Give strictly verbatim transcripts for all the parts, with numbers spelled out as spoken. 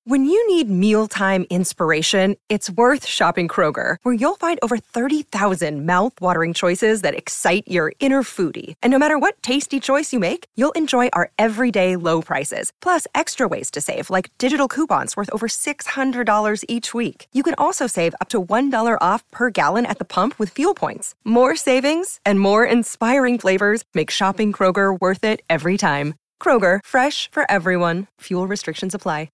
When you need mealtime inspiration, it's worth shopping Kroger, where you'll find over thirty thousand mouth-watering choices that excite your inner foodie. And no matter what tasty choice you make, you'll enjoy our everyday low prices, plus extra ways to save, like digital coupons worth over six hundred dollars each week. You can also save up to one dollar off per gallon at the pump with fuel points. More savings and more inspiring flavors make shopping Kroger worth it every time. Kroger, fresh for everyone. Fuel restrictions apply.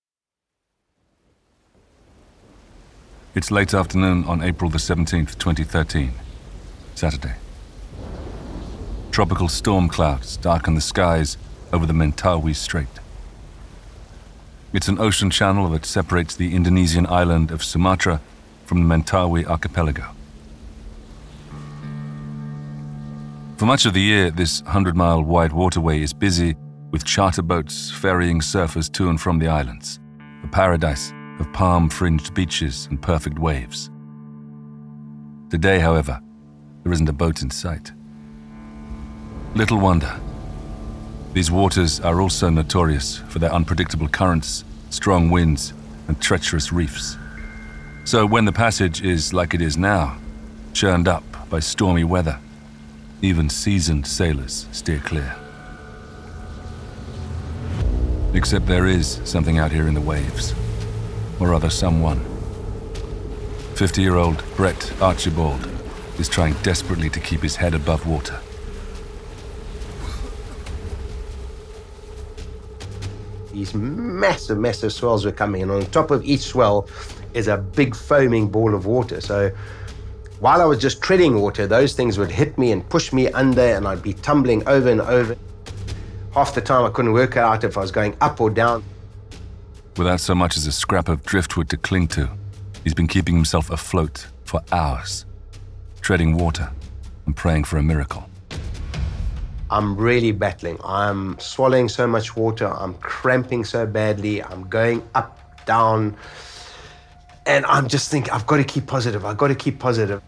It's late afternoon on April the seventeenth, twenty thirteen, Saturday. Tropical storm clouds darken the skies over the Mentawai Strait. It's an ocean channel that separates the Indonesian island of Sumatra from the Mentawai archipelago. For much of the year, this hundred-mile wide waterway is busy with charter boats ferrying surfers to and from the islands, a paradise of palm-fringed beaches and perfect waves. Today, however, there isn't a boat in sight. Little wonder. These waters are also notorious for their unpredictable currents, strong winds, and treacherous reefs. So when the passage is like it is now, churned up by stormy weather, even seasoned sailors steer clear. Except there is something out here in the waves. Or rather someone. fifty-year-old Brett Archibald is trying desperately to keep his head above water. These massive, massive swells were coming, and on top of each swell is a big foaming ball of water. So while I was just treading water, those things would hit me and push me under, and I'd be tumbling over and over. Half the time I couldn't work out if I was going up or down. Without so much as a scrap of driftwood to cling to, he's been keeping himself afloat for hours, treading water and praying for a miracle. I'm really battling. I'm swallowing so much water. I'm cramping so badly. I'm going up, down. And I'm just thinking, I've got to keep positive. I've got to keep positive.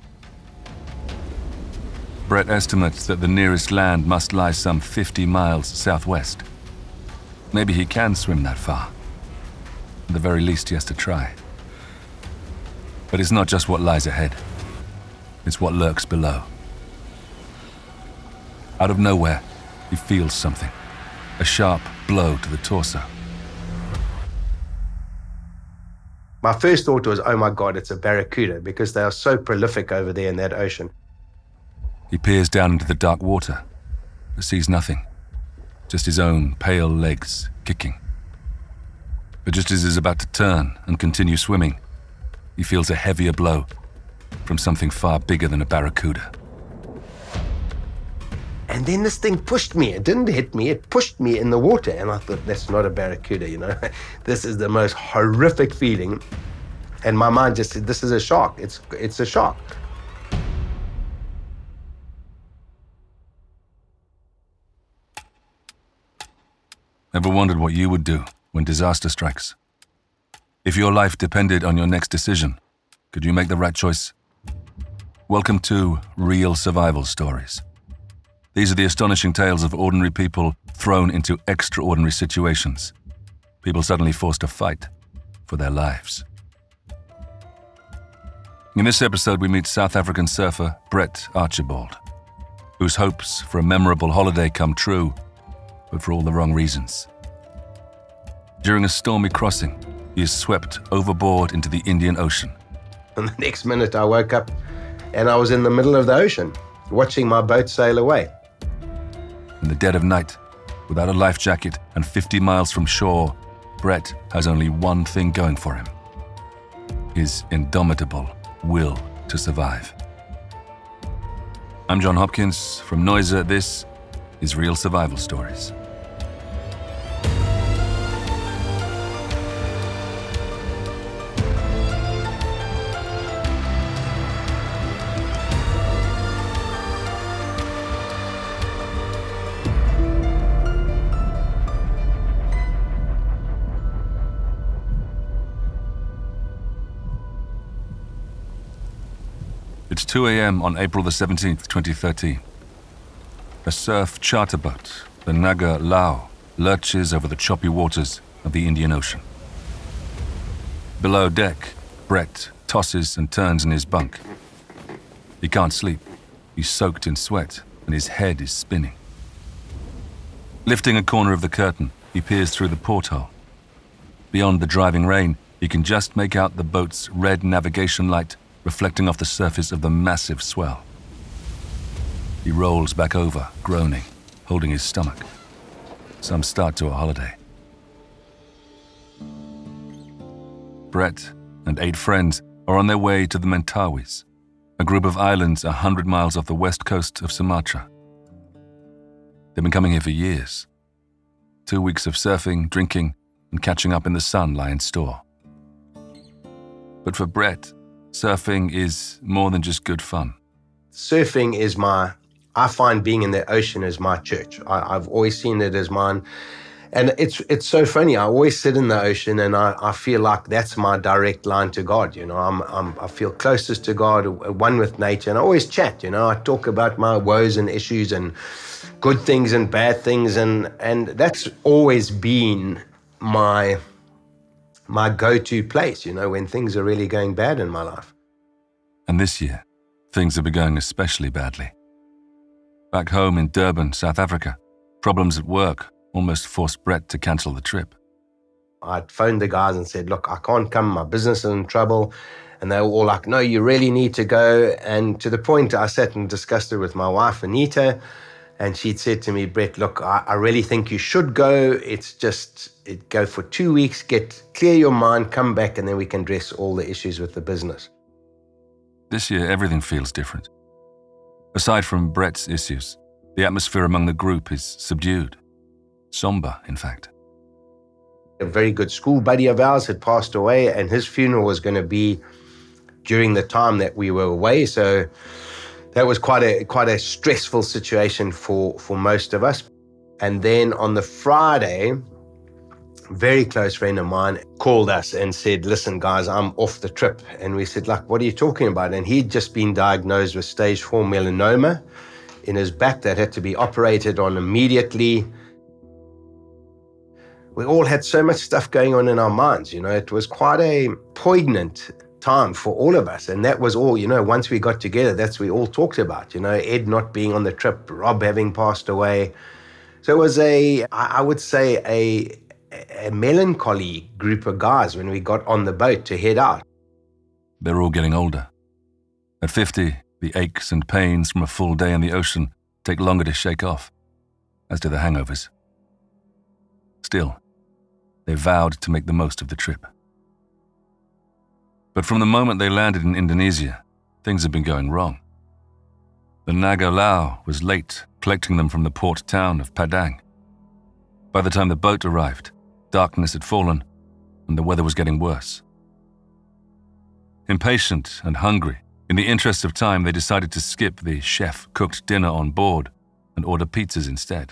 Brett estimates that the nearest land must lie some fifty miles southwest. Maybe he can swim that far. At the very least, he has to try. But it's not just what lies ahead. It's what lurks below. Out of nowhere, he feels something. A sharp blow to the torso. My first thought was, oh my God, it's a barracuda, because they are so prolific over there in that ocean. He peers down into the dark water, but sees nothing. Just his own pale legs kicking. But just as he's about to turn and continue swimming, he feels a heavier blow from something far bigger than a barracuda. And then this thing pushed me. It didn't hit me, it pushed me in the water. And I thought, that's not a barracuda, you know. This is the most horrific feeling. And my mind just said, this is a shark. It's, it's a shark. Ever wondered what you would do when disaster strikes? If your life depended on your next decision, could you make the right choice? Welcome to Real Survival Stories. These are the astonishing tales of ordinary people thrown into extraordinary situations. People suddenly forced to fight for their lives. In this episode, we meet South African surfer Brett Archibald, whose hopes for a memorable holiday come true, but for all the wrong reasons. During a stormy crossing, he is swept overboard into the Indian Ocean. And the next minute I woke up and I was in the middle of the ocean, watching my boat sail away. In the dead of night, without a life jacket and fifty miles from shore, Brett has only one thing going for him: his indomitable will to survive. I'm John Hopkins from Noiser. This is Real Survival Stories. It's two a.m. on April the seventeenth, twenty thirteen. A surf charter boat, the Naga Lao, lurches over the choppy waters of the Indian Ocean. Below deck, Brett tosses and turns in his bunk. He can't sleep. He's soaked in sweat, and his head is spinning. Lifting a corner of the curtain, he peers through the porthole. Beyond the driving rain, he can just make out the boat's red navigation light reflecting off the surface of the massive swell. He rolls back over, groaning, holding his stomach. Some start to a holiday. Brett and eight friends are on their way to the Mentawais, a group of islands a hundred miles off the west coast of Sumatra. They've been coming here for years. Two weeks of surfing, drinking, and catching up in the sun lie in store. But for Brett, surfing is more than just good fun. Surfing is my, I find being in the ocean is my church. I, I've always seen it as mine. And it's it's so funny. I always sit in the ocean and I, I feel like that's my direct line to God. You know, I'm, I'm I feel closest to God, one with nature. And I always chat, you know, I talk about my woes and issues and good things and bad things. And, and that's always been my, my go-to place, you know, when things are really going bad in my life. And this year, things have been going especially badly. Back home in Durban, South Africa, problems at work almost forced Brett to cancel the trip. I'd phoned the guys and said, look, I can't come, my business is in trouble. And they were all like, no, you really need to go. And to the point I sat and discussed it with my wife, Anita, and she'd said to me, Brett, look, I, I really think you should go. It's just, it, go for two weeks, get clear your mind, come back, and then we can address all the issues with the business. This year, everything feels different. Aside from Brett's issues, the atmosphere among the group is subdued. Somber, in fact. A very good school buddy of ours had passed away, and his funeral was going to be during the time that we were away. So that was quite a quite a stressful situation for, for most of us. And then on the Friday, a very close friend of mine called us and said, listen, guys, I'm off the trip. And we said, like, what are you talking about? And he'd just been diagnosed with stage four melanoma in his back that had to be operated on immediately. We all had so much stuff going on in our minds, you know, it was quite a poignant time for all of us. And that was all, you know, once we got together, that's what we all talked about, you know, Ed not being on the trip, Rob having passed away. So it was a, I would say, a, a melancholy group of guys when we got on the boat to head out. They're all getting older. At fifty, the aches and pains from a full day in the ocean take longer to shake off, as do the hangovers. Still, they vowed to make the most of the trip. But from the moment they landed in Indonesia, things had been going wrong. The Naga Lao was late collecting them from the port town of Padang. By the time the boat arrived, darkness had fallen and the weather was getting worse. Impatient and hungry, in the interest of time, they decided to skip the chef-cooked dinner on board and order pizzas instead.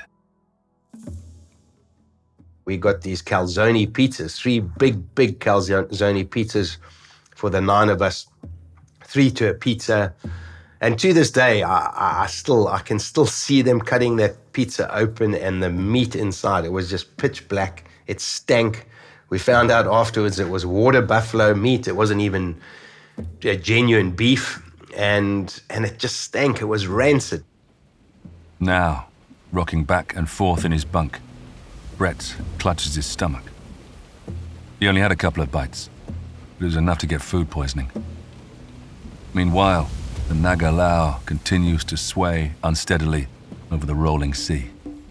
We got these calzone pizzas, three big, big calzone pizzas for the nine of us, three to a pizza. And to this day, I, I still, I can still see them cutting that pizza open and the meat inside. It was just pitch black. It stank. We found out afterwards it was water buffalo meat. It wasn't even a genuine beef. And, and it just stank. It was rancid. Now, rocking back and forth in his bunk, Brett clutches his stomach. He only had a couple of bites, but it was enough to get food poisoning. Meanwhile, the Naga Lao continues to sway unsteadily over the rolling sea.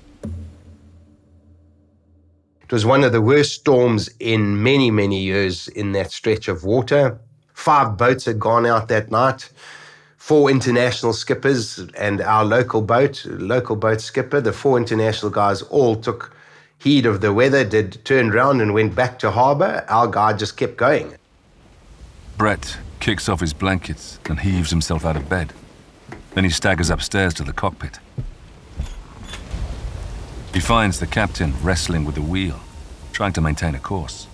It was one of the worst storms in many, many years in that stretch of water. Five boats had gone out that night. Four international skippers and our local boat, local boat skipper, the four international guys all took heed of the weather, did turn around and went back to harbour. Our guy just kept going. Brett kicks off his blankets and heaves himself out of bed. Then he staggers upstairs to the cockpit. He finds the captain wrestling with the wheel, trying to maintain a course.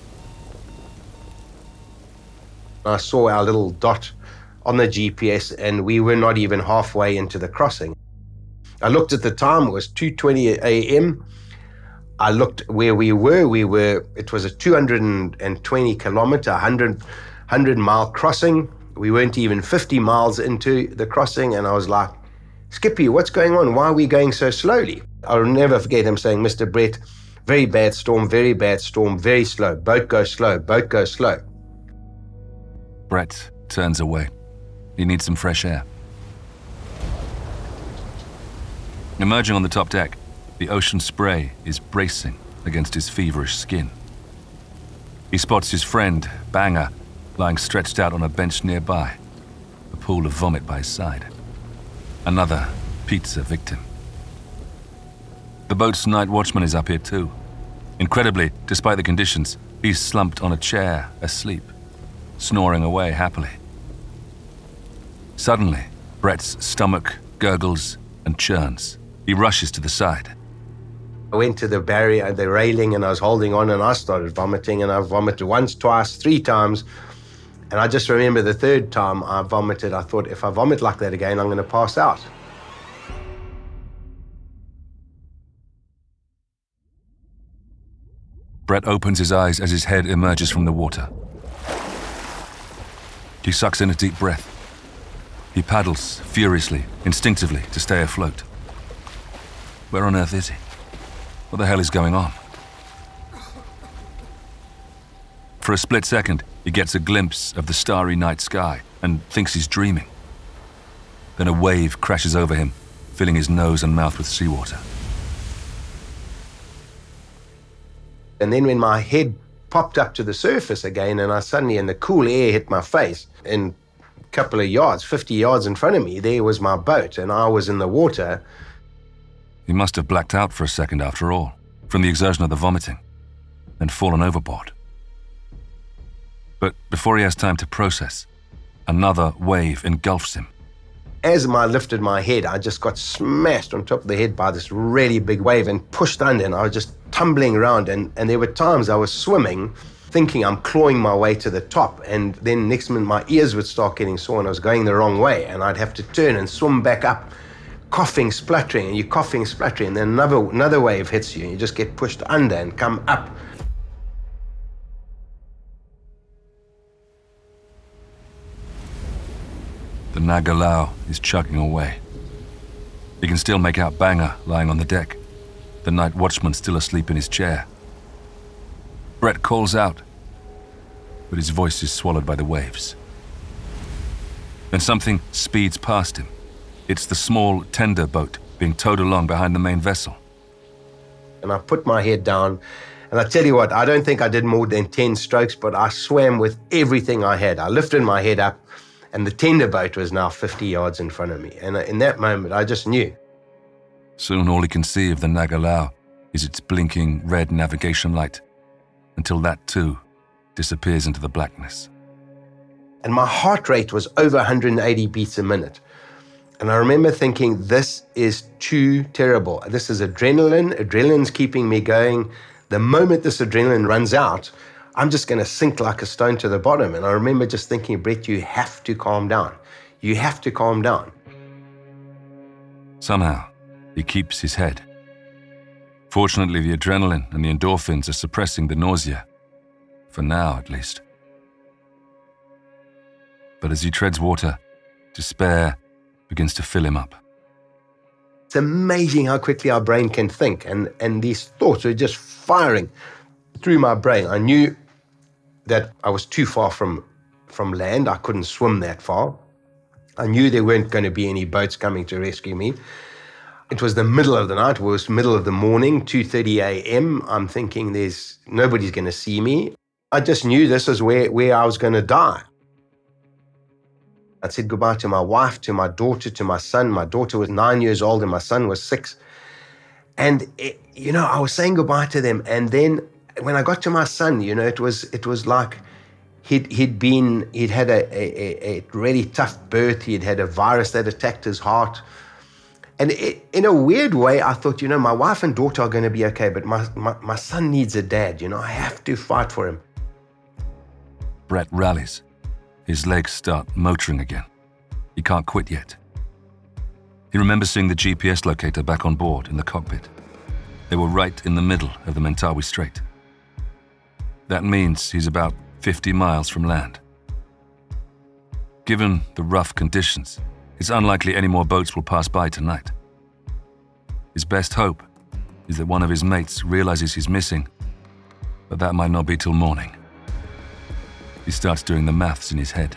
I saw our little dot on the G P S and we were not even halfway into the crossing. I looked at the time, it was two twenty a m I looked where we were. We were, it was a two hundred twenty kilometer, one hundred, one hundred mile crossing. We weren't even fifty miles into the crossing. And I was like, Skippy, what's going on? Why are we going so slowly? I'll never forget him saying, Mister Brett, very bad storm, very bad storm, very slow. Boat goes slow, boat goes slow. Brett turns away. He needs some fresh air. Emerging on the top deck, the ocean spray is bracing against his feverish skin. He spots his friend, Banger, lying stretched out on a bench nearby, a pool of vomit by his side. Another pizza victim. The boat's night watchman is up here too. Incredibly, despite the conditions, he's slumped on a chair, asleep, snoring away happily. Suddenly, Brett's stomach gurgles and churns. He rushes to the side. I went to the barrier, the railing, and I was holding on, and I started vomiting, and I vomited once, twice, three times. And I just remember the third time I vomited, I thought, if I vomit like that again, I'm going to pass out. Brett opens his eyes as his head emerges from the water. He sucks in a deep breath. He paddles furiously, instinctively, to stay afloat. Where on earth is he? What the hell is going on? For a split second, he gets a glimpse of the starry night sky and thinks he's dreaming. Then a wave crashes over him, filling his nose and mouth with seawater. And then when my head popped up to the surface again, and I suddenly, in the cool air, hit my face, in a couple of yards, fifty yards in front of me, there was my boat, and I was in the water. He must have blacked out for a second after all, from the exertion of the vomiting, then fallen overboard. But before he has time to process, another wave engulfs him. As I lifted my head, I just got smashed on top of the head by this really big wave and pushed under, and I was just tumbling around. And, and there were times I was swimming, thinking I'm clawing my way to the top, and then next minute my ears would start getting sore and I was going the wrong way, and I'd have to turn and swim back up, coughing, spluttering, and you're coughing, spluttering, and then another, another wave hits you, and you just get pushed under and come up. The Nagalao is chugging away. He can still make out Banger lying on the deck, the night watchman still asleep in his chair. Brett calls out, but his voice is swallowed by the waves. Then something speeds past him. It's the small tender boat being towed along behind the main vessel. And I put my head down, and I tell you what, I don't think I did more than ten strokes, but I swam with everything I had. I lifted my head up, and the tender boat was now fifty yards in front of me. And in that moment, I just knew. Soon all he can see of the Nagalao is its blinking red navigation light, until that too disappears into the blackness. And my heart rate was over one hundred eighty beats a minute. And I remember thinking, this is too terrible. This is adrenaline. Adrenaline's keeping me going. The moment this adrenaline runs out, I'm just going to sink like a stone to the bottom. And I remember just thinking, Brett, you have to calm down. You have to calm down. Somehow, he keeps his head. Fortunately, the adrenaline and the endorphins are suppressing the nausea. For now, at least. But as he treads water, despair begins to fill him up. It's amazing how quickly our brain can think. And, and these thoughts are just firing through my brain. I knew that I was too far from, from land. I couldn't swim that far. I knew there weren't going to be any boats coming to rescue me. It was the middle of the night. It was middle of the morning, two thirty a.m. I'm thinking there's nobody's going to see me. I just knew this is where, where I was going to die. I said goodbye to my wife, to my daughter, to my son. My daughter was nine years old and my son was six. And, it, you know, I was saying goodbye to them. And then when I got to my son, you know, it was it was like he'd, he'd been, he'd had a, a, a really tough birth. He'd had a virus that attacked his heart. And it, in a weird way, I thought, you know, my wife and daughter are going to be okay, but my, my, my son needs a dad. You know, I have to fight for him. Brett rallies. His legs start motoring again. He can't quit yet. He remembers seeing the G P S locator back on board in the cockpit. They were right in the middle of the Mentawai Strait. That means he's about fifty miles from land. Given the rough conditions, it's unlikely any more boats will pass by tonight. His best hope is that one of his mates realizes he's missing, but that might not be till morning. He starts doing the maths in his head.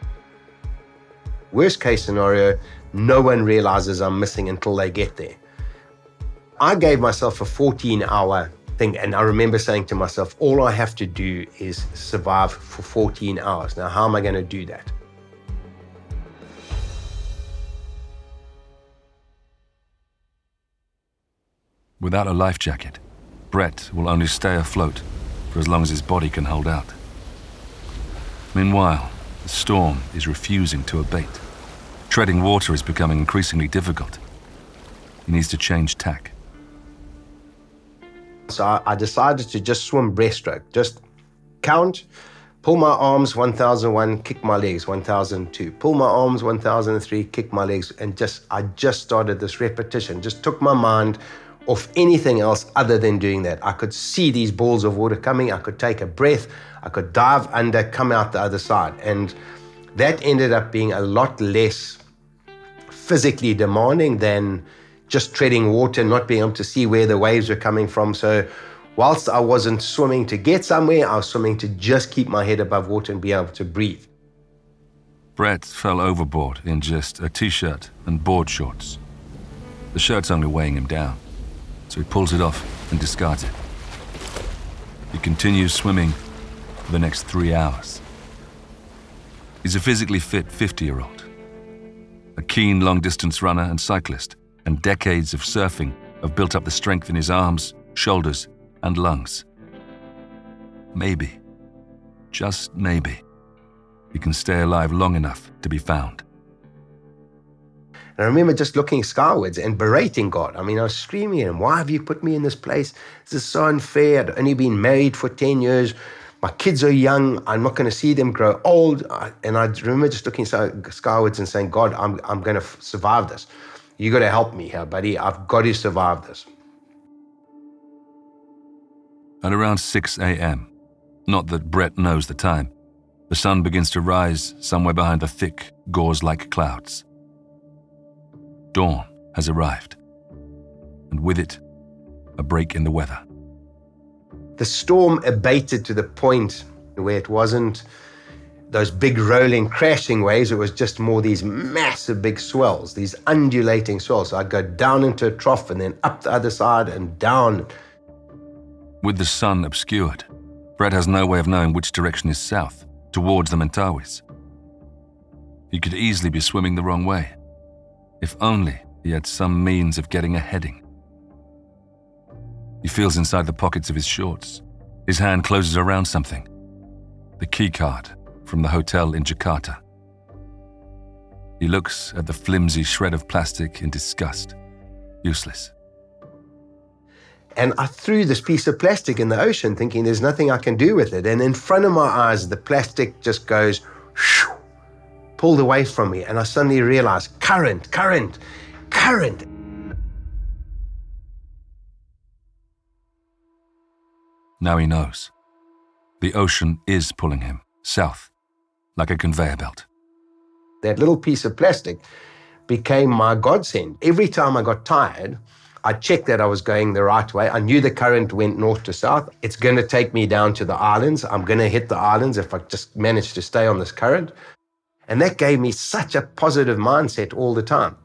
Worst case scenario, no one realizes I'm missing until they get there. I gave myself a fourteen hour thing, and I remember saying to myself, all I have to do is survive for fourteen hours. Now, how am I going to do that? Without a life jacket, Brett will only stay afloat for as long as his body can hold out. Meanwhile, the storm is refusing to abate. Treading water is becoming increasingly difficult. He needs to change tack. So I, I decided to just swim breaststroke, just count, pull my arms, one thousand one, kick my legs, one thousand two, pull my arms, one thousand three, kick my legs, and just I just started this repetition, just took my mind off anything else other than doing that. I could see these balls of water coming, I could take a breath, I could dive under, come out the other side. And that ended up being a lot less physically demanding than just treading water, not being able to see where the waves were coming from. So whilst I wasn't swimming to get somewhere, I was swimming to just keep my head above water and be able to breathe. Brett fell overboard in just a t-shirt and board shorts. The shirt's only weighing him down, so he pulls it off and discards it. He continues swimming for the next three hours. He's a physically fit fifty-year-old, a keen long-distance runner and cyclist, and decades of surfing have built up the strength in his arms, shoulders, and lungs. Maybe, just maybe, he can stay alive long enough to be found. And I remember just looking skywards and berating God. I mean, I was screaming at him, why have you put me in this place? This is so unfair. I'd only been married for ten years. My kids are young. I'm not going to see them grow old. And I remember just looking skywards and saying, God, I'm, I'm going to survive this. You got to help me here, buddy. I've got to survive this. At around six a.m., not that Brett knows the time, the sun begins to rise somewhere behind the thick, gauze-like clouds. Dawn has arrived, and with it, a break in the weather. The storm abated to the point where it wasn't those big rolling, crashing waves. It was just more these massive big swells, these undulating swells. So I'd go down into a trough and then up the other side and down. With the sun obscured, Brett has no way of knowing which direction is south, towards the Mentawais. He could easily be swimming the wrong way. If only he had some means of getting a heading. He feels inside the pockets of his shorts. His hand closes around something. The key card from the hotel in Jakarta. He looks at the flimsy shred of plastic in disgust. Useless. And I threw this piece of plastic in the ocean thinking there's nothing I can do with it. And in front of my eyes, the plastic just goes, shoo, pulled away from me. And I suddenly realized, current, current, current. Now he knows. The ocean is pulling him south, like a conveyor belt. That little piece of plastic became my godsend. Every time I got tired, I checked that I was going the right way. I knew the current went north to south. It's going to take me down to the islands. I'm going to hit the islands if I just manage to stay on this current. And that gave me such a positive mindset all the time.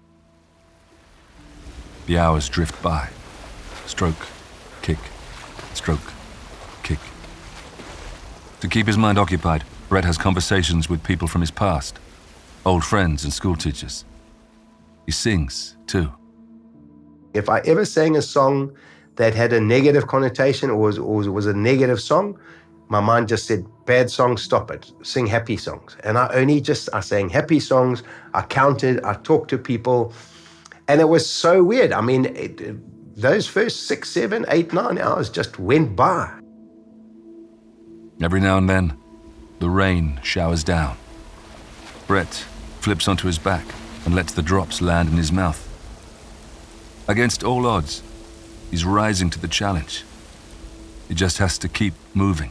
The hours drift by. Stroke, kick, stroke, kick. To keep his mind occupied, Brett has conversations with people from his past, old friends and school teachers. He sings, too. If I ever sang a song that had a negative connotation or was, or was a negative song, my mind just said, bad song, stop it. Sing happy songs. And I only just, I sang happy songs. I counted, I talked to people. And it was so weird. I mean, it, it, those first six, seven, eight, nine hours just went by. Every now and then, the rain showers down. Brett flips onto his back and lets the drops land in his mouth. Against all odds, He's rising to the challenge. He just has to keep moving.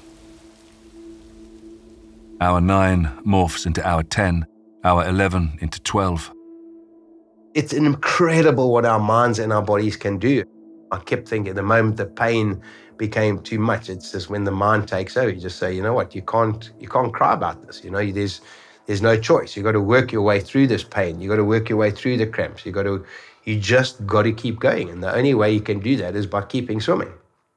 Hour nine morphs into hour ten, hour eleven into twelve. It's incredible what our minds and our bodies can do. I kept thinking the moment the pain became too much, it's just when the mind takes over, you just say, you know what, you can't you can't cry about this. You know, there's there's no choice. You've got to work your way through this pain. You've got to work your way through the cramps. You've got to, you just got to keep going. And the only way you can do that is by keeping swimming.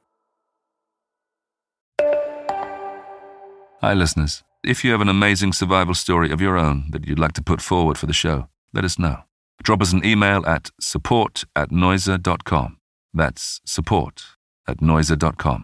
Hi, listeners. If you have an amazing survival story of your own that you'd like to put forward for the show, let us know. Drop us an email at support at noiser dot com. That's support at noiser dot com.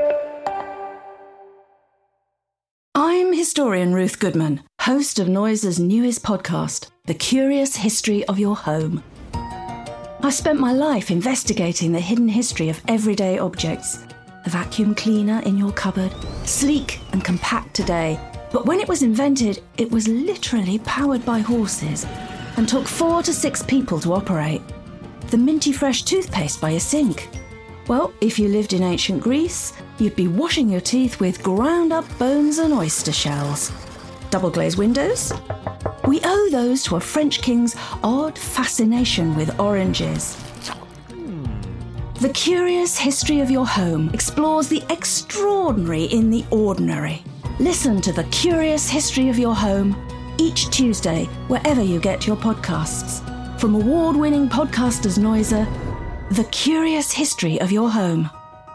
I'm historian Ruth Goodman, host of Noiser's newest podcast, The Curious History of Your Home. I've spent my life investigating the hidden history of everyday objects. A vacuum cleaner in your cupboard, sleek and compact today, but when it was invented, it was literally powered by horses and took four to six people to operate. The minty fresh toothpaste by your sink. Well, if you lived in ancient Greece, you'd be washing your teeth with ground up bones and oyster shells. Double glazed windows? We owe those to a French king's odd fascination with oranges. The Curious History of Your Home explores the extraordinary in the ordinary. Listen to The Curious History of Your Home each Tuesday, wherever you get your podcasts. From award-winning podcasters Noiser, The Curious History of Your Home.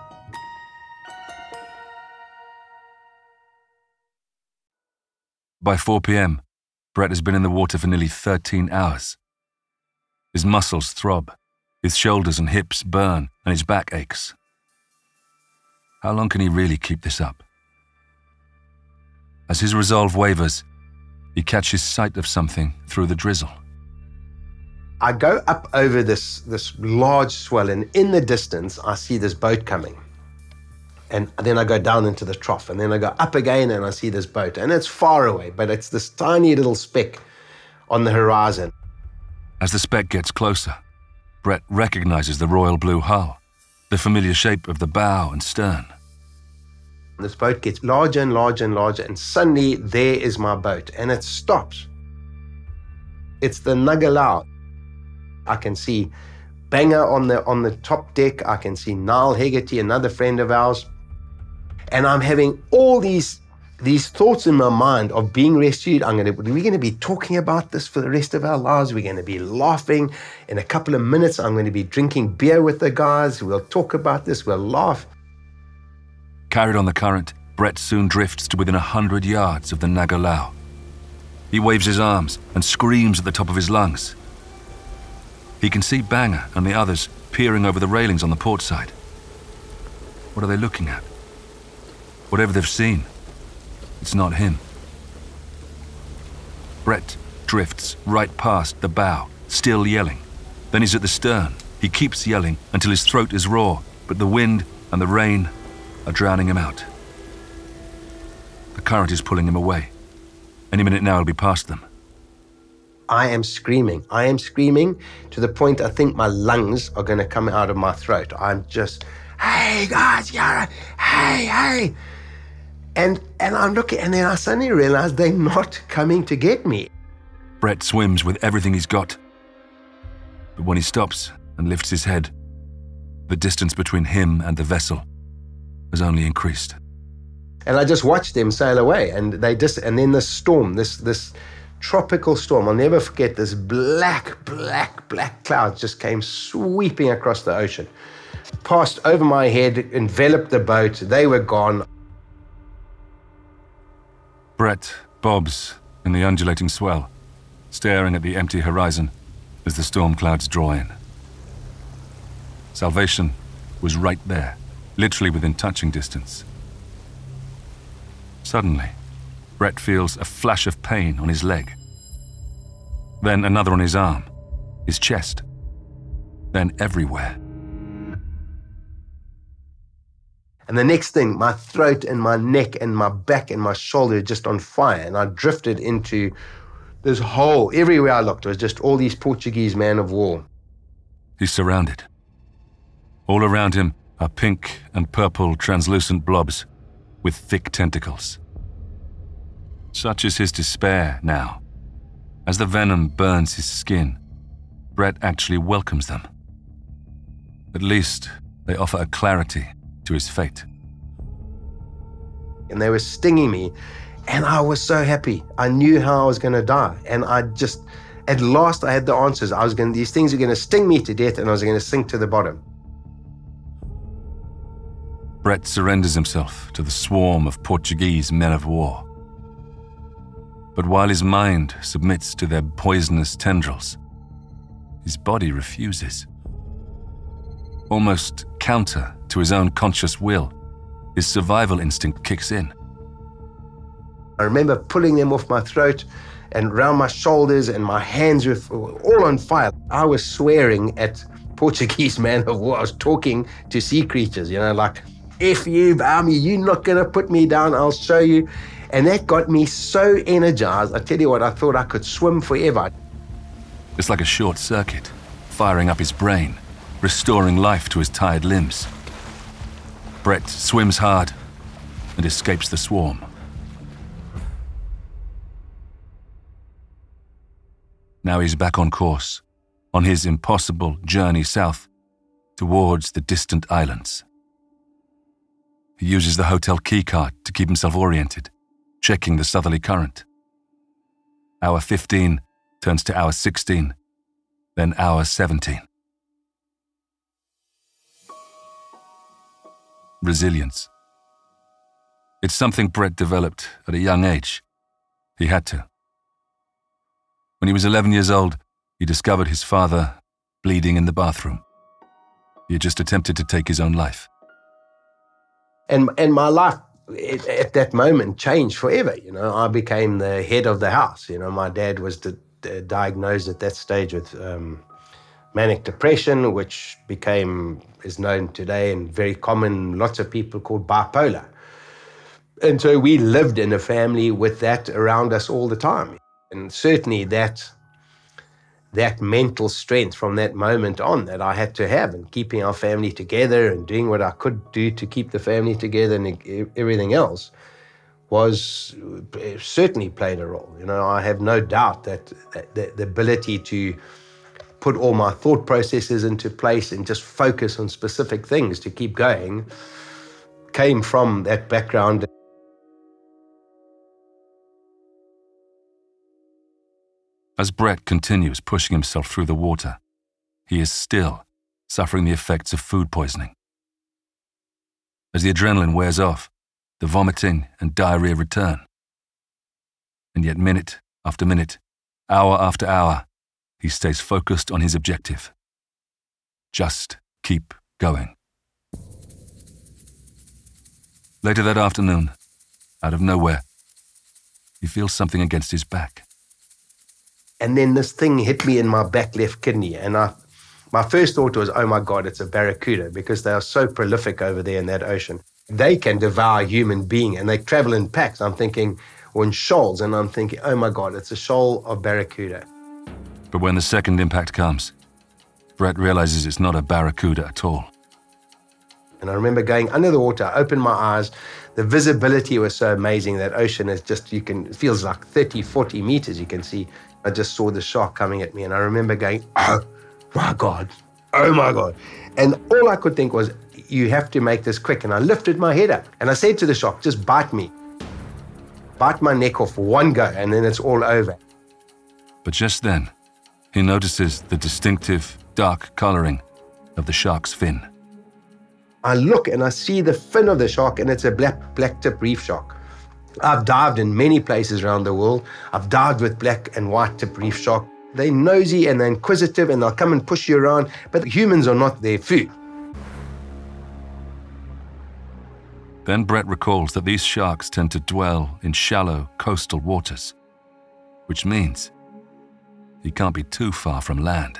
By four p.m., Brett has been in the water for nearly thirteen hours. His muscles throb, his shoulders and hips burn, and his back aches. How long can he really keep this up? As his resolve wavers, he catches sight of something through the drizzle. I go up over this, this large swell, and in the distance, I see this boat coming. And then I go down into the trough, and then I go up again, and I see this boat. And it's far away, but it's this tiny little speck on the horizon. As the speck gets closer, Brett recognizes the royal blue hull, the familiar shape of the bow and stern. This boat gets larger and larger and larger, and suddenly there is my boat, and it stops. It's the Nagalao. I can see Banger on the on the top deck. I can see Niall Hegarty, another friend of ours. And I'm having all these these thoughts in my mind of being rescued. I'm gonna, we're going to be talking about this for the rest of our lives. We're going to be laughing. In a couple of minutes, I'm going to be drinking beer with the guys. We'll talk about this. We'll laugh. Carried on the current, Brett soon drifts to within a hundred yards of the Nagalao. He waves his arms and screams at the top of his lungs. He can see Banger and the others peering over the railings on the port side. What are they looking at? Whatever they've seen, it's not him. Brett drifts right past the bow, still yelling. Then he's at the stern. He keeps yelling until his throat is raw, but the wind and the rain are drowning him out. The current is pulling him away. Any minute now he'll be past them. I am screaming. I am screaming to the point I think my lungs are going to come out of my throat. I'm just, hey guys, Yara, hey, hey. And and I'm looking, and then I suddenly realize they're not coming to get me. Brett swims with everything he's got. But when he stops and lifts his head, the distance between him and the vessel has only increased. And I just watched them sail away, and they just, and then this storm, this this tropical storm, I'll never forget, this black, black, black cloud just came sweeping across the ocean, passed over my head, enveloped the boat. They were gone. Brett bobs in the undulating swell, staring at the empty horizon as the storm clouds draw in. Salvation was right there, literally within touching distance. Suddenly, Brett feels a flash of pain on his leg. Then another on his arm, his chest, then everywhere. And the next thing, my throat and my neck and my back and my shoulder are just on fire. And I drifted into this hole. Everywhere I looked, it was just all these Portuguese man of war. He's surrounded. All around him are pink and purple translucent blobs with thick tentacles. Such is his despair now. As the venom burns his skin, Brett actually welcomes them. At least they offer a clarity to his fate. And they were stinging me, and I was so happy. I knew how I was going to die, and I just, at last I had the answers. I was going, these things are going to sting me to death, and I was going to sink to the bottom. Brett surrenders himself to the swarm of Portuguese men of war. But while his mind submits to their poisonous tendrils, his body refuses. Almost counter to his own conscious will, his survival instinct kicks in. I remember pulling them off my throat and around my shoulders, and my hands were all on fire. I was swearing at Portuguese man of war. I was talking to sea creatures, you know, like, F you, Barmy, you're not going to put me down, I'll show you. And that got me so energized. I tell you what, I thought I could swim forever. It's like a short circuit, firing up his brain, restoring life to his tired limbs. Brett swims hard and escapes the swarm. Now he's back on course, on his impossible journey south, towards the distant islands. He uses the hotel keycard to keep himself oriented, checking the southerly current. Hour fifteen turns to hour sixteen, then hour seventeen. Resilience. It's something Brett developed at a young age. He had to. When he was eleven years old, he discovered his father bleeding in the bathroom. He had just attempted to take his own life. And, and my life at, at that moment changed forever. You know, I became the head of the house. You know, my dad was di- di- diagnosed at that stage with um, manic depression, which became, is known today and very common, lots of people called bipolar. And so we lived in a family with that around us all the time. And certainly that, that mental strength from that moment on that I had to have, and keeping our family together and doing what I could do to keep the family together and everything else, was certainly played a role. You know, I have no doubt that, that the ability to put all my thought processes into place and just focus on specific things to keep going came from that background. As Brett continues pushing himself through the water, he is still suffering the effects of food poisoning. As the adrenaline wears off, the vomiting and diarrhea return. And yet minute after minute, hour after hour, he stays focused on his objective. Just keep going. Later that afternoon, out of nowhere, he feels something against his back. And then this thing hit me in my back left kidney. And I, my first thought was, oh my God, it's a barracuda, because they are so prolific over there in that ocean. They can devour a human being, and they travel in packs. I'm thinking, or in shoals, and I'm thinking, oh my God, it's a shoal of barracuda. But when the second impact comes, Brett realizes it's not a barracuda at all. And I remember going under the water, I opened my eyes. The visibility was so amazing. That ocean is just, you can, it feels like thirty, forty meters you can see. I just saw the shark coming at me, and I remember going, oh my God, oh my God. And all I could think was, you have to make this quick. And I lifted my head up, and I said to the shark, just bite me. Bite my neck off one go, and then it's all over. But just then, he notices the distinctive dark coloring of the shark's fin. I look and I see the fin of the shark, and it's a black, black tip reef shark. I've dived in many places around the world. I've dived with black and white tip reef shark. They're nosy and they're inquisitive, and they'll come and push you around, but humans are not their food. Then Brett recalls that these sharks tend to dwell in shallow coastal waters, which means he can't be too far from land.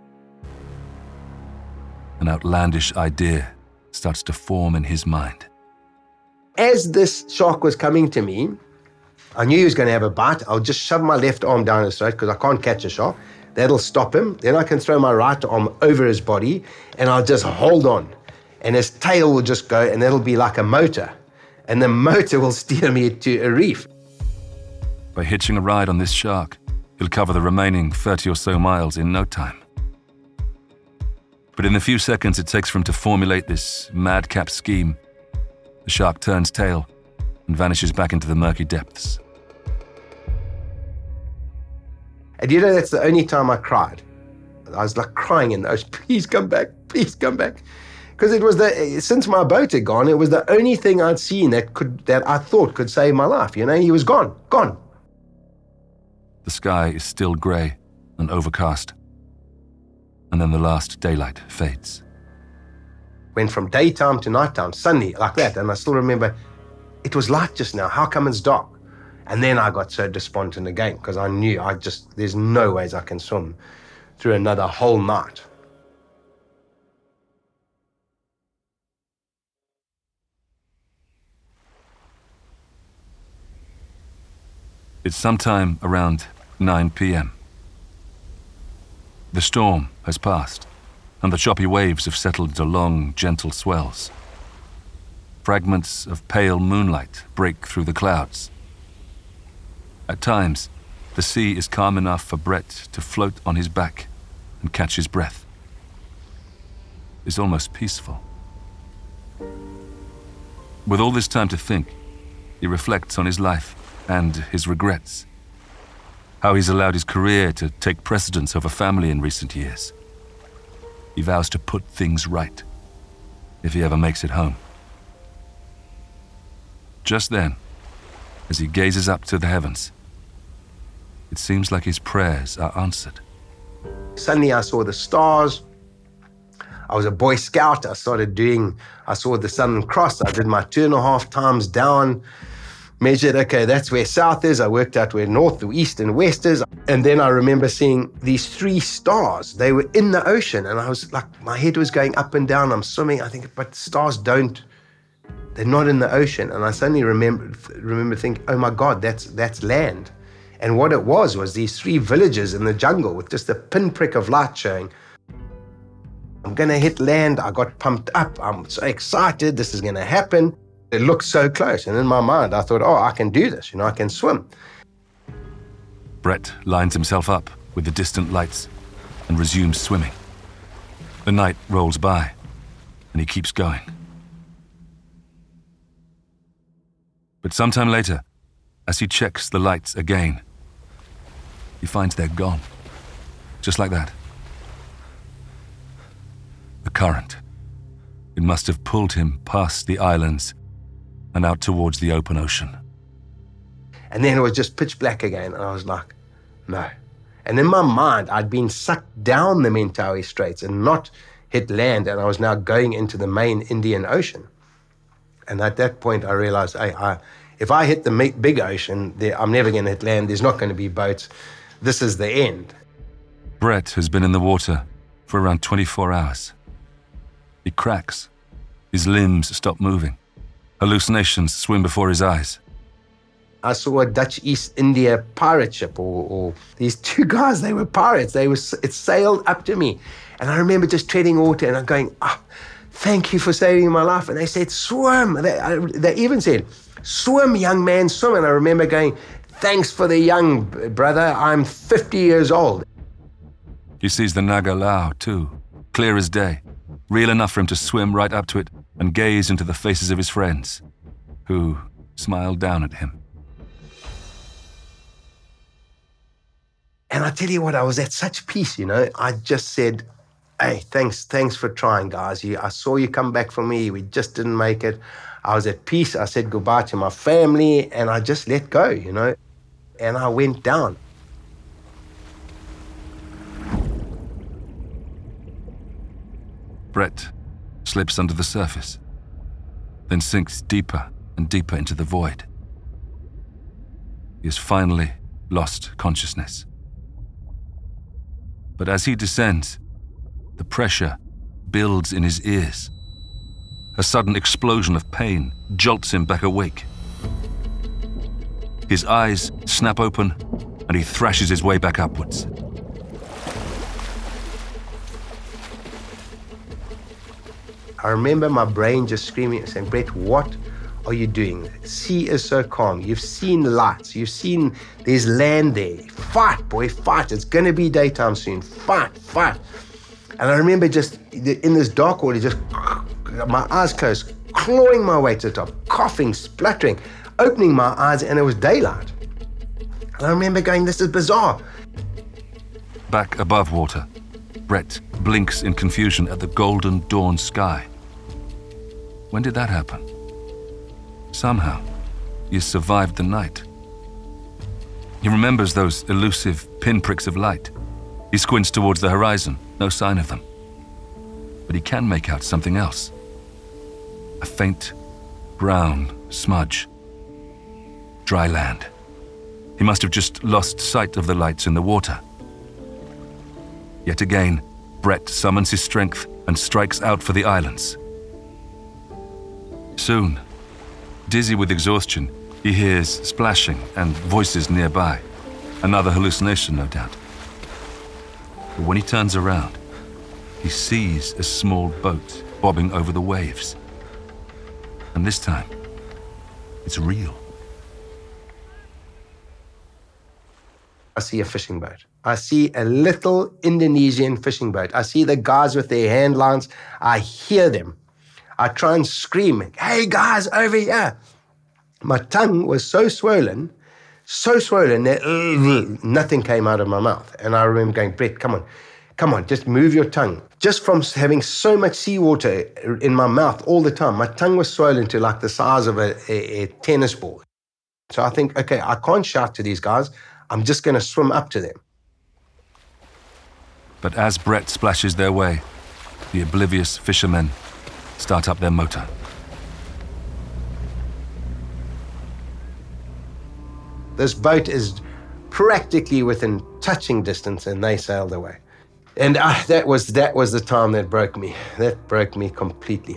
An outlandish idea starts to form in his mind. As this shark was coming to me, I knew he was going to have a bite. I'll just shove my left arm down his throat, because I can't catch a shark. That'll stop him. Then I can throw my right arm over his body, and I'll just hold on. and his tail will just go, and it'll be like a motor, and the motor will steer me to a reef. By hitching a ride on this shark, he'll cover the remaining thirty or so miles in no time. But in the few seconds it takes for him to formulate this madcap scheme, the shark turns tail and vanishes back into the murky depths. And you know, that's the only time I cried. I was like crying in the ocean, please come back, please come back. Because it was the, since my boat had gone, it was the only thing I'd seen that could, that I thought could save my life. You know, he was gone, gone. The sky is still grey and overcast. And then the last daylight fades. Went from daytime to nighttime, suddenly, like that. And I still remember, it was light just now. How come it's dark? And then I got so despondent again, because I knew I just, there's no ways I can swim through another whole night. It's sometime around nine p.m. The storm has passed, and the choppy waves have settled into long, gentle swells. Fragments of pale moonlight break through the clouds. At times, the sea is calm enough for Brett to float on his back and catch his breath. It's almost peaceful. With all this time to think, he reflects on his life and his regrets. How he's allowed his career to take precedence over family in recent years. He vows to put things right, if he ever makes it home. Just then, as he gazes up to the heavens, it seems like his prayers are answered. Suddenly I saw the stars. I was a Boy Scout. I started doing, I saw the Southern Cross. I did my two and a half times down, measured, okay, that's where south is. I worked out where north, east, and west is. And then I remember seeing these three stars. They were in the ocean, and I was like, my head was going up and down. I'm swimming. I think, but stars don't, they're not in the ocean. And I suddenly remember, remember thinking, oh my God, that's that's land. And what it was, was these three villages in the jungle with just a pinprick of light showing. I'm gonna hit land. I got pumped up. I'm so excited. This is gonna happen. It looked so close. And in my mind, I thought, oh, I can do this. You know, I can swim. Brett lines himself up with the distant lights and resumes swimming. The night rolls by, and he keeps going. But sometime later, as he checks the lights again, he finds they're gone. Just like that. The current. It must have pulled him past the islands and out towards the open ocean. And then it was just pitch black again, and I was like, no. And in my mind, I'd been sucked down the Mentawai Straits and not hit land, and I was now going into the main Indian Ocean. And at that point, I realized, hey, I, if I hit the big ocean, there, I'm never going to hit land. There's not going to be boats. This is the end. Brett has been in the water for around twenty-four hours. He cracks. His limbs stop moving. Hallucinations swim before his eyes. I saw a Dutch East India pirate ship, or, or these two guys, they were pirates. They were, it sailed up to me. And I remember just treading water, and I'm going, oh, thank you for saving my life. And they said, swim. They, I, they even said, swim, young man, swim. And I remember going, thanks for the young, brother. I'm fifty years old. He sees the Naga Lao, too, clear as day, real enough for him to swim right up to it and gaze into the faces of his friends, who smiled down at him. And I tell you what, I was at such peace, you know. I just said, hey, thanks, thanks for trying, guys. You, I saw you come back for me. We just didn't make it. I was at peace. I said goodbye to my family, and I just let go, you know. And I went down. Brett slips under the surface, then sinks deeper and deeper into the void. He has finally lost consciousness. But as he descends, the pressure builds in his ears. A sudden explosion of pain jolts him back awake. His eyes snap open, and he thrashes his way back upwards. I remember my brain just screaming and saying, Brett, what are you doing? The sea is so calm. You've seen lights. You've seen there's land there. Fight, boy, fight. It's going to be daytime soon. Fight, fight. And I remember just in this dark water, just my eyes closed, clawing my way to the top, coughing, spluttering, opening my eyes, and it was daylight. And I remember going, this is bizarre. Back above water, Brett blinks in confusion at the golden dawn sky. When did that happen? Somehow, he has survived the night. He remembers those elusive pinpricks of light. He squints towards the horizon, no sign of them. But he can make out something else. A faint, brown smudge. Dry land. He must have just lost sight of the lights in the water. Yet again, Brett summons his strength and strikes out for the islands. Soon, dizzy with exhaustion, he hears splashing and voices nearby. Another hallucination, no doubt. But when he turns around, he sees a small boat bobbing over the waves. And this time, it's real. I see a fishing boat. I see a little Indonesian fishing boat. I see the guys with their hand lines. I hear them. I try and scream, hey guys, over here. My tongue was so swollen, so swollen that uh, nothing came out of my mouth. And I remember going, Brett, come on, come on, just move your tongue. Just from having so much seawater in my mouth all the time, my tongue was swollen to like the size of a, a, a tennis ball. So I think, okay, I can't shout to these guys. I'm just going to swim up to them. But as Brett splashes their way, the oblivious fishermen start up their motor. This boat is practically within touching distance, and they sailed away. And uh, that was that was the time that broke me. That broke me completely.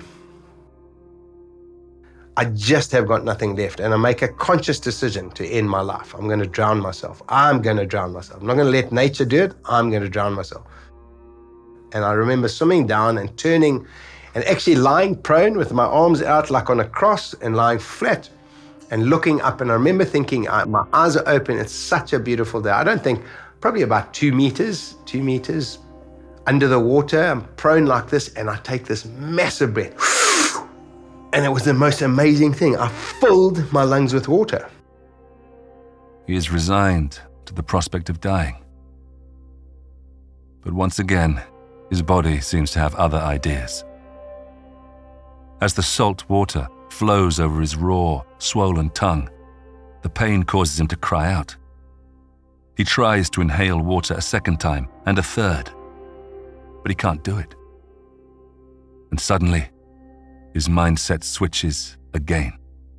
I just have got nothing left, and I make a conscious decision to end my life. I'm going to drown myself. I'm going to drown myself. I'm not going to let nature do it. I'm going to drown myself. And I remember swimming down and turning and actually lying prone with my arms out like on a cross and lying flat and looking up. And I remember thinking, uh, my eyes are open. It's such a beautiful day. I don't think, probably about two meters, two meters under the water. I'm prone like this, and I take this massive breath. And it was the most amazing thing. I filled my lungs with water. He is resigned to the prospect of dying. But once again, his body seems to have other ideas. As the salt water flows over his raw, swollen tongue, the pain causes him to cry out. He tries to inhale water a second time and a third, but he can't do it. And suddenly, his mindset switches again.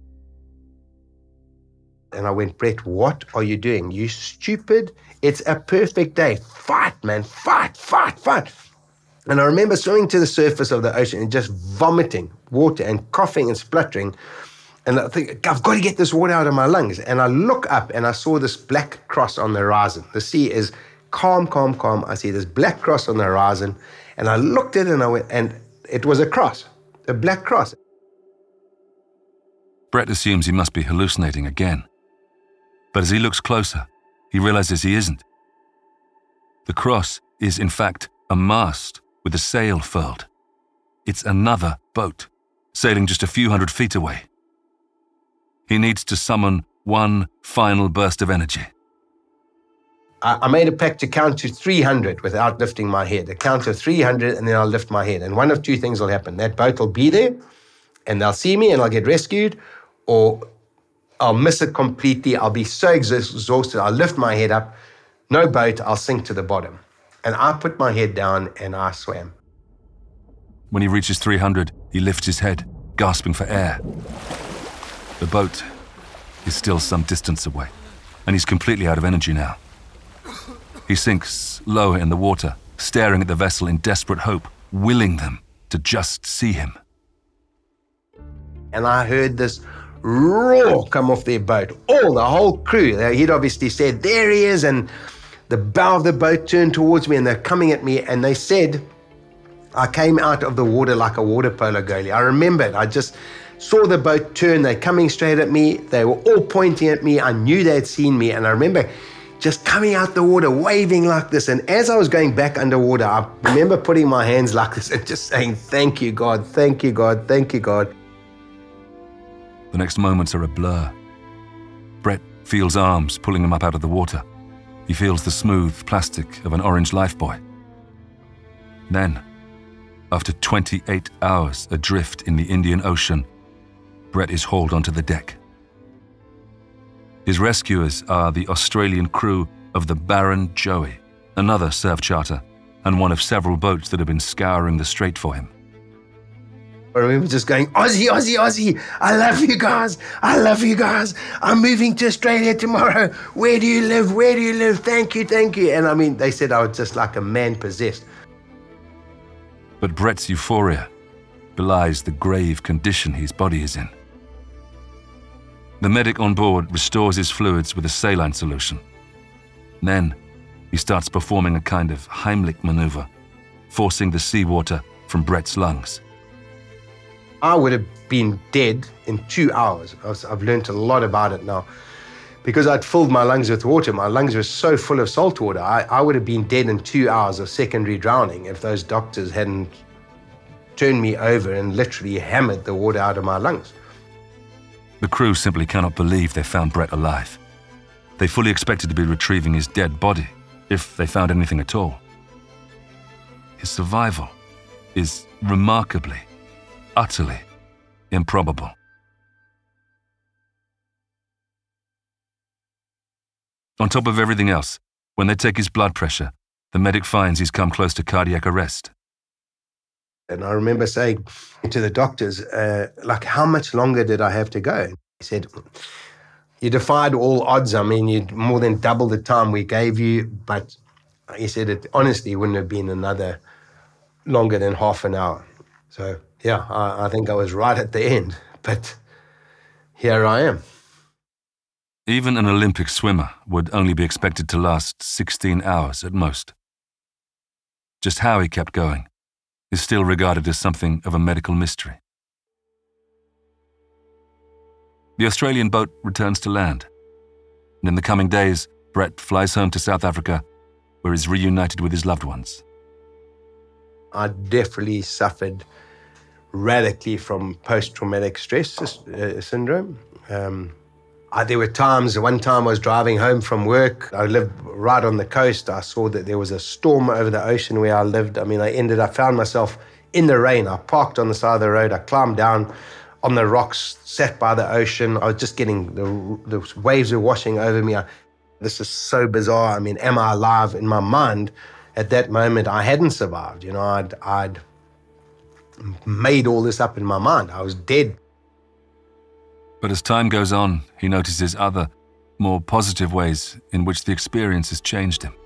And I went, Brett, what are you doing? You stupid. It's a perfect day. Fight, man, fight, fight, fight. And I remember swimming to the surface of the ocean and just vomiting water and coughing and spluttering. And I think, I've got to get this water out of my lungs. And I look up and I saw this black cross on the horizon. The sea is calm, calm, calm. I see this black cross on the horizon. And I looked at it and I went, and it was a cross, a black cross. Brett assumes he must be hallucinating again. But as he looks closer, he realizes he isn't. The cross is, in fact, a mast with a sail furled. It's another boat, sailing just a few hundred feet away. He needs to summon one final burst of energy. I, I made a pact to count to three hundred without lifting my head. A count of three hundred, and then I'll lift my head. And one of two things will happen. That boat will be there, and they'll see me, and I'll get rescued, or I'll miss it completely. I'll be so exhausted. I'll lift my head up. No boat. I'll sink to the bottom. And I put my head down and I swam. When he reaches three hundred, he lifts his head, gasping for air. The boat is still some distance away, and he's completely out of energy now. He sinks lower in the water, staring at the vessel in desperate hope, willing them to just see him. And I heard this roar come off their boat. All, the whole crew. He'd obviously said, there he is, and the bow of the boat turned towards me, and they're coming at me, and they said, I came out of the water like a water polo goalie. I remember it. I just saw the boat turn. They're coming straight at me. They were all pointing at me. I knew they had seen me. And I remember just coming out the water, waving like this. And as I was going back underwater, I remember putting my hands like this and just saying, thank you, God, thank you, God, thank you, God. The next moments are a blur. Brett feels arms pulling him up out of the water. He feels the smooth plastic of an orange lifebuoy. Then, after twenty-eight hours adrift in the Indian Ocean, Brett is hauled onto the deck. His rescuers are the Australian crew of the Baron Joey, another surf charter, and one of several boats that have been scouring the strait for him. I remember just going, Aussie, Aussie, Aussie, I love you guys. I love you guys. I'm moving to Australia tomorrow. Where do you live? Where do you live? Thank you, thank you. And I mean, they said I was just like a man possessed. But Brett's euphoria belies the grave condition his body is in. The medic on board restores his fluids with a saline solution. Then, he starts performing a kind of Heimlich maneuver, forcing the seawater from Brett's lungs. I would have been dead in two hours. I've learned a lot about it now. Because I'd filled my lungs with water, my lungs were so full of salt water, I, I would have been dead in two hours of secondary drowning if those doctors hadn't turned me over and literally hammered the water out of my lungs. The crew simply cannot believe they found Brett alive. They fully expected to be retrieving his dead body, if they found anything at all. His survival is remarkably, utterly improbable. On top of everything else, when they take his blood pressure, the medic finds he's come close to cardiac arrest. And I remember saying to the doctors, uh, like, how much longer did I have to go? He said, you defied all odds. I mean, you more than double the time we gave you. But he said it honestly wouldn't have been another longer than half an hour. So, yeah, I, I think I was right at the end. But here I am. Even an Olympic swimmer would only be expected to last sixteen hours at most. Just how he kept going is still regarded as something of a medical mystery. The Australian boat returns to land, and in the coming days, Brett flies home to South Africa, where he's reunited with his loved ones. I definitely suffered radically from post-traumatic stress uh, syndrome. Um, I, there were times, one time I was driving home from work. I lived right on the coast. I saw that there was a storm over the ocean where I lived. I mean, I ended up, found myself in the rain. I parked on the side of the road. I climbed down on the rocks, sat by the ocean. I was just getting, the, the waves were washing over me. I, this is so bizarre. I mean, am I alive? In my mind, at that moment, I hadn't survived. You know, I'd, I'd made all this up in my mind. I was dead. But as time goes on, he notices other, more positive ways in which the experience has changed him.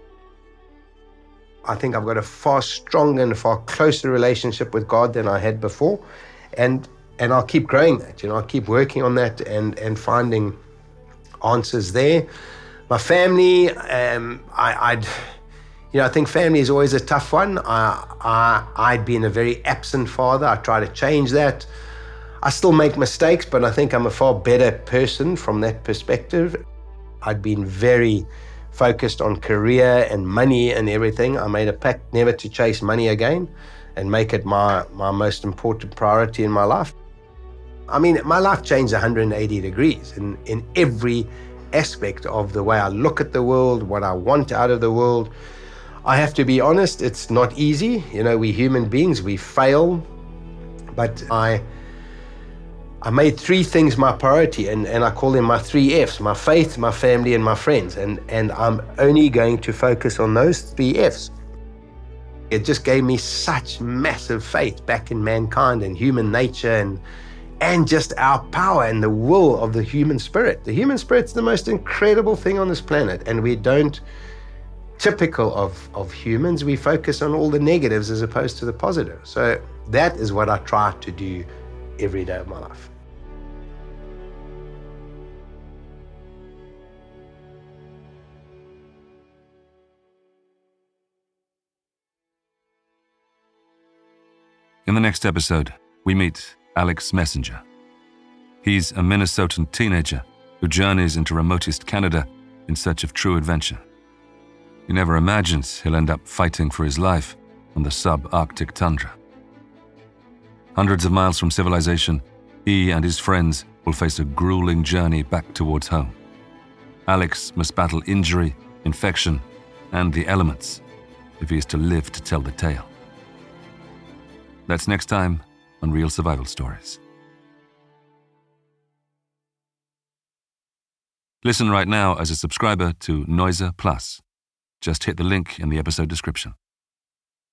I think I've got a far stronger and far closer relationship with God than I had before. And and I'll keep growing that, you know, I'll keep working on that and, and finding answers there. My family, um, I, I'd, you know, I think family is always a tough one. I, I, I'd been a very absent father. I try to change that. I still make mistakes, but I think I'm a far better person from that perspective. I'd been very focused on career and money and everything. I made a pact never to chase money again and make it my, my most important priority in my life. I mean, my life changed one hundred eighty degrees in, in every aspect of the way I look at the world, what I want out of the world. I have to be honest, it's not easy. You know, we human beings, we fail. But I I made three things my priority, and, and I call them my three F's, my faith, my family, and my friends. And, and I'm only going to focus on those three F's. It just gave me such massive faith back in mankind and human nature and, and just our power and the will of the human spirit. The human spirit's the most incredible thing on this planet, and we don't, typical of, of humans, we focus on all the negatives as opposed to the positives. So that is what I try to do every day of my life. In the next episode, we meet Alex Messenger. He's a Minnesotan teenager who journeys into remotest Canada in search of true adventure. He never imagines he'll end up fighting for his life on the sub-Arctic tundra. Hundreds of miles from civilization, he and his friends will face a grueling journey back towards home. Alex must battle injury, infection, and the elements if he is to live to tell the tale. That's next time on Real Survival Stories. Listen right now as a subscriber to Noiser Plus. Just hit the link in the episode description.